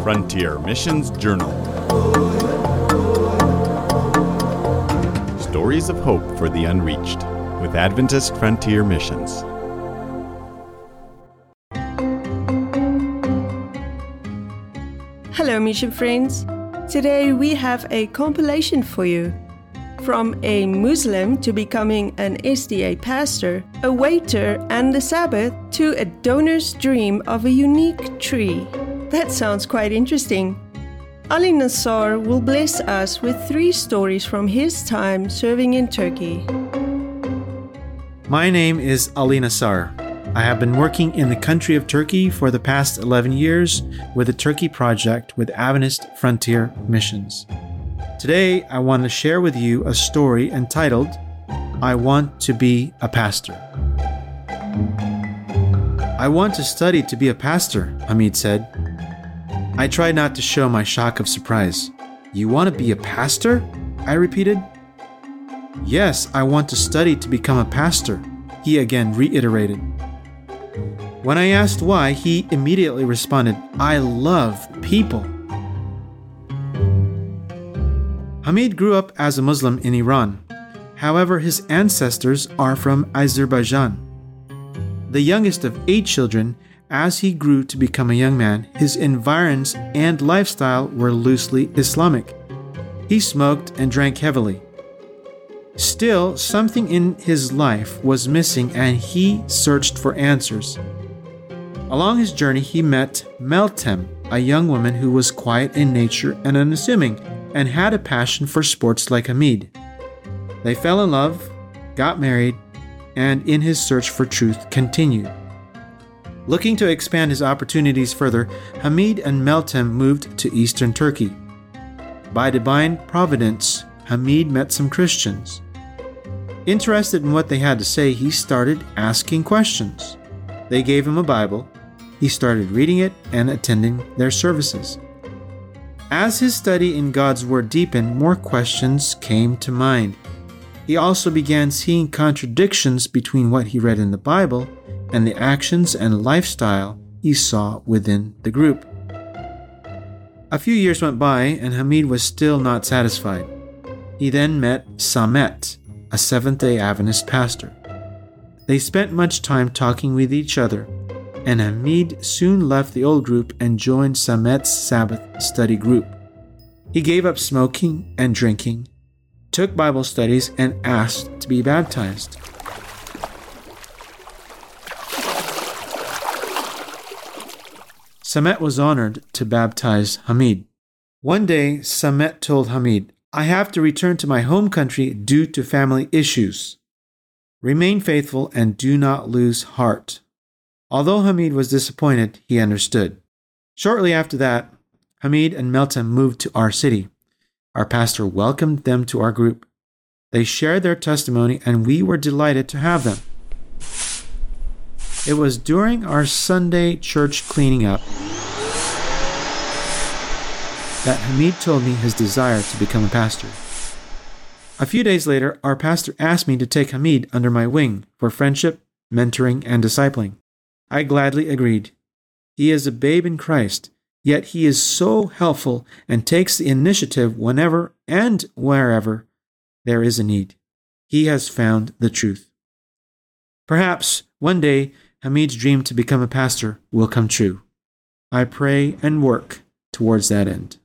Frontier Missions Journal. Stories of hope for the unreached with Adventist Frontier Missions. Hello, mission friends. Today we have a compilation for you. From a Muslim to becoming an SDA pastor, a waiter and the Sabbath, to a donor's dream of a unique tree. That sounds quite interesting. Ali Nassar will bless us with 3 stories from his time serving in Turkey. My name is Ali Nassar. I have been working in the country of Turkey for the past 11 years with the Turkey Project with Adventist Frontier Missions. Today, I want to share with you a story entitled, I Want to Be a Pastor. I want to study to be a pastor, Hamid said. I tried not to show my shock of surprise. You want to be a pastor? I repeated. Yes, I want to study to become a pastor, he again reiterated. When I asked why, he immediately responded, I love people. Hamid grew up as a Muslim in Iran. However, his ancestors are from Azerbaijan. The youngest of 8 children, as he grew to become a young man, his environs and lifestyle were loosely Islamic. He smoked and drank heavily. Still, something in his life was missing and he searched for answers. Along his journey, he met Meltem, a young woman who was quiet in nature and unassuming, and had a passion for sports like Hamid. They fell in love, got married, and in his search for truth continued. Looking to expand his opportunities further, Hamid and Meltem moved to eastern Turkey. By divine providence, Hamid met some Christians. Interested in what they had to say, he started asking questions. They gave him a Bible. He started reading it and attending their services. As his study in God's Word deepened, more questions came to mind. He also began seeing contradictions between what he read in the Bible and the actions and lifestyle he saw within the group. A few years went by and Hamid was still not satisfied. He then met Samet, a Seventh-day Adventist pastor. They spent much time talking with each other, and Hamid soon left the old group and joined Samet's Sabbath study group. He gave up smoking and drinking, took Bible studies, and asked to be baptized. Samet was honored to baptize Hamid. One day, Samet told Hamid, I have to return to my home country due to family issues. Remain faithful and do not lose heart. Although Hamid was disappointed, he understood. Shortly after that, Hamid and Meltem moved to our city. Our pastor welcomed them to our group. They shared their testimony and we were delighted to have them. It was during our Sunday church cleaning up that Hamid told me his desire to become a pastor. A few days later, our pastor asked me to take Hamid under my wing for friendship, mentoring, and discipling. I gladly agreed. He is a babe in Christ, yet he is so helpful and takes the initiative whenever and wherever there is a need. He has found the truth. Perhaps one day Hamid's dream to become a pastor will come true. I pray and work towards that end.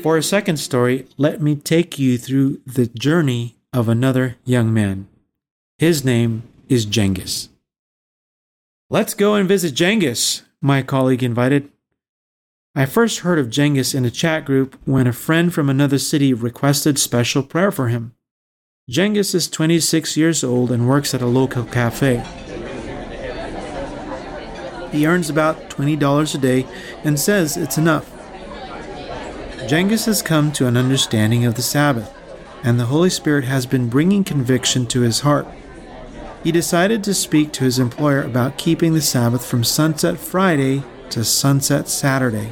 For our second story, let me take you through the journey of another young man. His name is Cengiz. Let's go and visit Cengiz, my colleague invited. I first heard of Cengiz in a chat group when a friend from another city requested special prayer for him. Cengiz is 26 years old and works at a local cafe. He earns about $20 a day and says it's enough. Cengiz has come to an understanding of the Sabbath, and the Holy Spirit has been bringing conviction to his heart. He decided to speak to his employer about keeping the Sabbath from sunset Friday to sunset Saturday.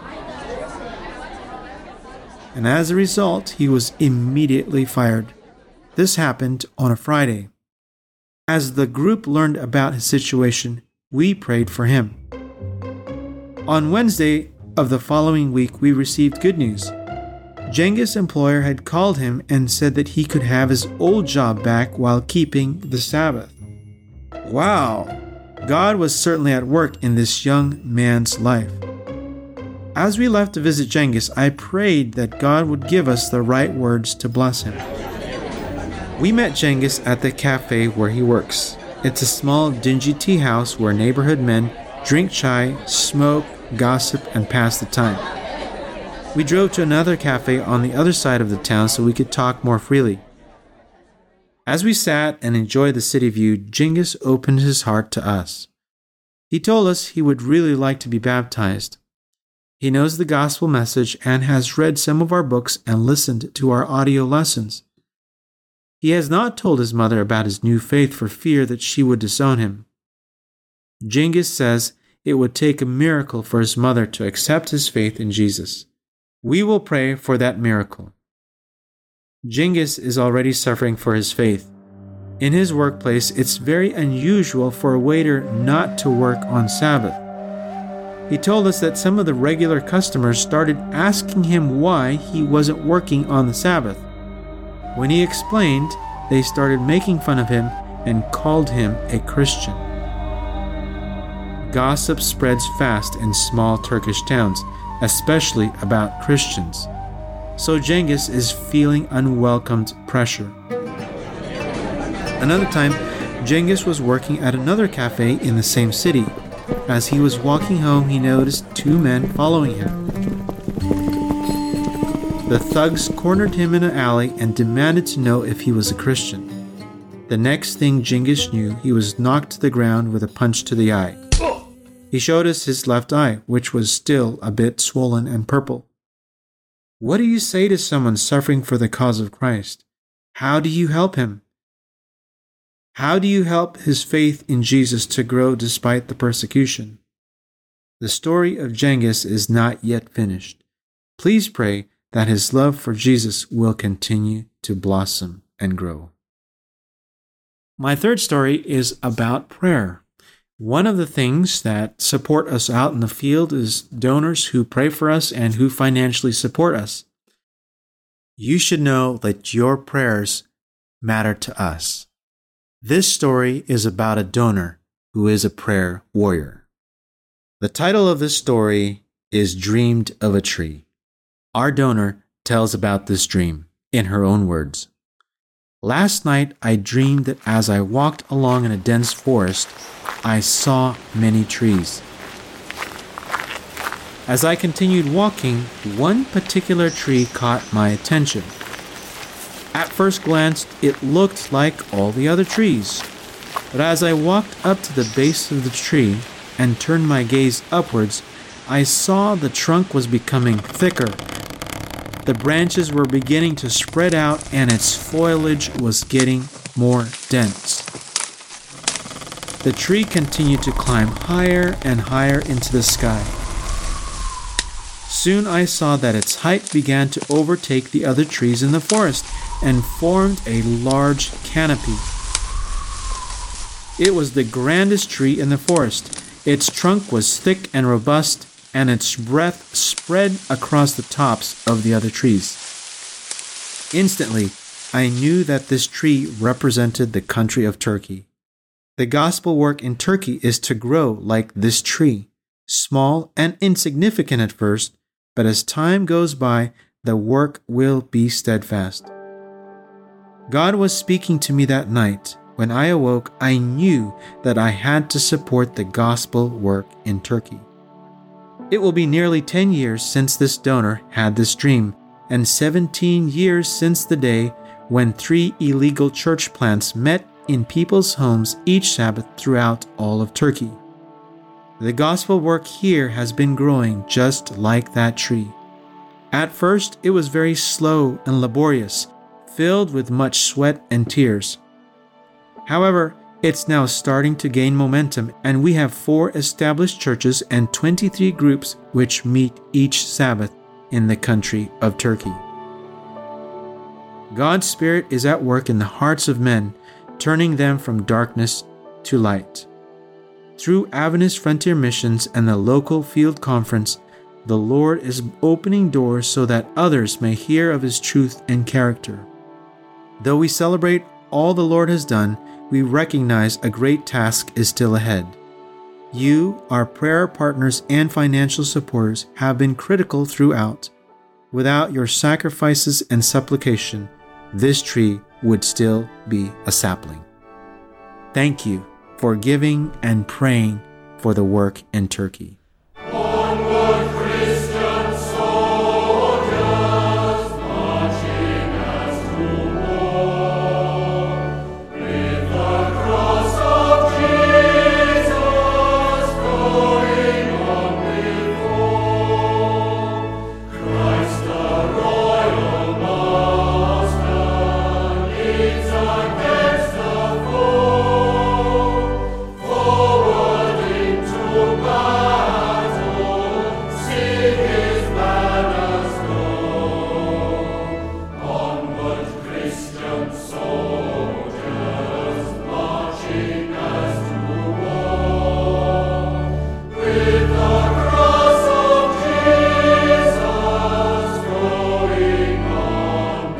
And as a result, he was immediately fired. This happened on a Friday. As the group learned about his situation, we prayed for him. On Wednesday of the following week, we received good news. Cengiz's employer had called him and said that he could have his old job back while keeping the Sabbath. Wow! God was certainly at work in this young man's life. As we left to visit Cengiz, I prayed that God would give us the right words to bless him. We met Cengiz at the cafe where he works. It's a small, dingy tea house where neighborhood men drink chai, smoke, gossip, and pass the time. We drove to another cafe on the other side of the town so we could talk more freely. As we sat and enjoyed the city view, Cengiz opened his heart to us. He told us he would really like to be baptized. He knows the gospel message and has read some of our books and listened to our audio lessons. He has not told his mother about his new faith for fear that she would disown him. Cengiz says it would take a miracle for his mother to accept his faith in Jesus. We will pray for that miracle. Cengiz is already suffering for his faith. In his workplace, it's very unusual for a waiter not to work on Sabbath. He told us that some of the regular customers started asking him why he wasn't working on the Sabbath. When he explained, they started making fun of him and called him a Christian. Gossip spreads fast in small Turkish towns, especially about Christians. So Cengiz is feeling unwelcomed pressure. Another time, Cengiz was working at another cafe in the same city. As he was walking home, he noticed two men following him. The thugs cornered him in an alley and demanded to know if he was a Christian. The next thing Cengiz knew, he was knocked to the ground with a punch to the eye. He showed us his left eye, which was still a bit swollen and purple. What do you say to someone suffering for the cause of Christ? How do you help him? How do you help his faith in Jesus to grow despite the persecution? The story of Cengiz is not yet finished. Please pray that his love for Jesus will continue to blossom and grow. My third story is about prayer. One of the things that support us out in the field is donors who pray for us and who financially support us. You should know that your prayers matter to us. This story is about a donor who is a prayer warrior. The title of this story is Dreamed of a Tree. Our donor tells about this dream in her own words. Last night, I dreamed that as I walked along in a dense forest, I saw many trees. As I continued walking, one particular tree caught my attention. At first glance, it looked like all the other trees. But as I walked up to the base of the tree and turned my gaze upwards, I saw the trunk was becoming thicker. The branches were beginning to spread out and its foliage was getting more dense. The tree continued to climb higher and higher into the sky. Soon I saw that its height began to overtake the other trees in the forest and formed a large canopy. It was the grandest tree in the forest. Its trunk was thick and robust, and its breadth spread across the tops of the other trees. Instantly, I knew that this tree represented the country of Turkey. The gospel work in Turkey is to grow like this tree, small and insignificant at first, but as time goes by, the work will be steadfast. God was speaking to me that night. When I awoke, I knew that I had to support the gospel work in Turkey. It will be nearly 10 years since this donor had this dream, and 17 years since the day when 3 illegal church plants met in people's homes each Sabbath throughout all of Turkey. The gospel work here has been growing just like that tree. At first, it was very slow and laborious, filled with much sweat and tears. However, it's now starting to gain momentum, and we have 4 established churches and 23 groups which meet each Sabbath in the country of Turkey. God's Spirit is at work in the hearts of men, turning them from darkness to light. Through Adventist Frontier Missions and the local field conference, the Lord is opening doors so that others may hear of His truth and character. Though we celebrate all the Lord has done, we recognize a great task is still ahead. You, our prayer partners and financial supporters, have been critical throughout. Without your sacrifices and supplication, this tree would still be a sapling. Thank you for giving and praying for the work in Turkey. Onward, Christian soldiers, marching as to war, with the cross of Jesus going on before. Christ the royal master leads against the foe, forward into battle, see his banners go. Onward, Christian soldiers, marching as to war, with the cross of Jesus going on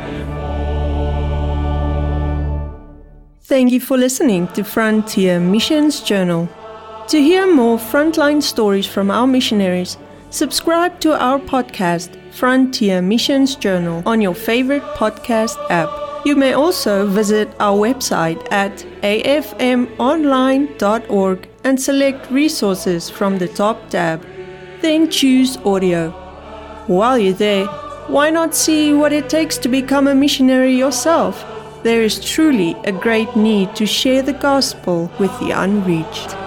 before. Thank you for listening to Frontier Missions Journal. To hear more frontline stories from our missionaries, subscribe to our podcast, Frontier Missions Journal, on your favorite podcast app. You may also visit our website at afmonline.org and select resources from the top tab. Then choose audio. While you're there, why not see what it takes to become a missionary yourself? There is truly a great need to share the gospel with the unreached.